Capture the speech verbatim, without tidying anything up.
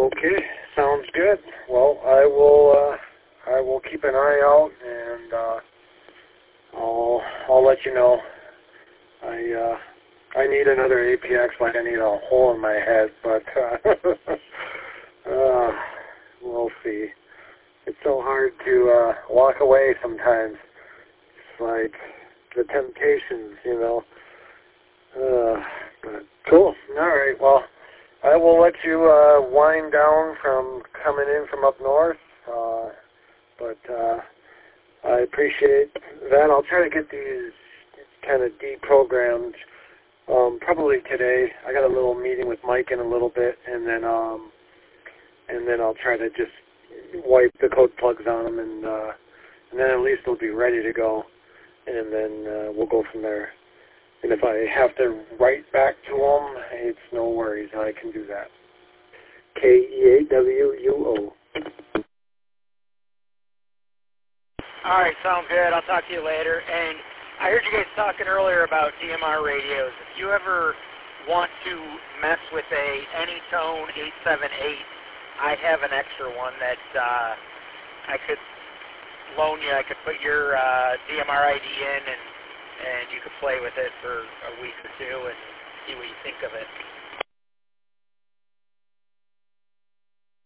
Okay, sounds good. Well, I will. Uh, I will keep an eye out, and uh, I'll. I'll let you know. I. Uh, I need another A P X like I need a hole in my head, but uh, uh, we'll see. It's so hard to uh, walk away sometimes. It's like the temptations, you know. Uh, but cool. All right. Well, I will let you uh, wind down from coming in from up north. Uh, but uh, I appreciate that. I'll try to get these kind of deprogrammed um, probably today. I got a little meeting with Mike in a little bit, and then um, and then I'll try to just wipe the code plugs on them, and uh, and then at least they'll be ready to go, and then uh, we'll go from there. And if I have to write back to them, it's no worries. I can do that. K E A W U O. All right, sounds good. I'll talk to you later. And I heard you guys talking earlier about D M R radios. If you ever want to mess with a Anytone eight seven eight, I have an extra one that uh, I could loan you. I could put your uh, D M R I D in, and and you could play with it for a week or two and see what you think of it.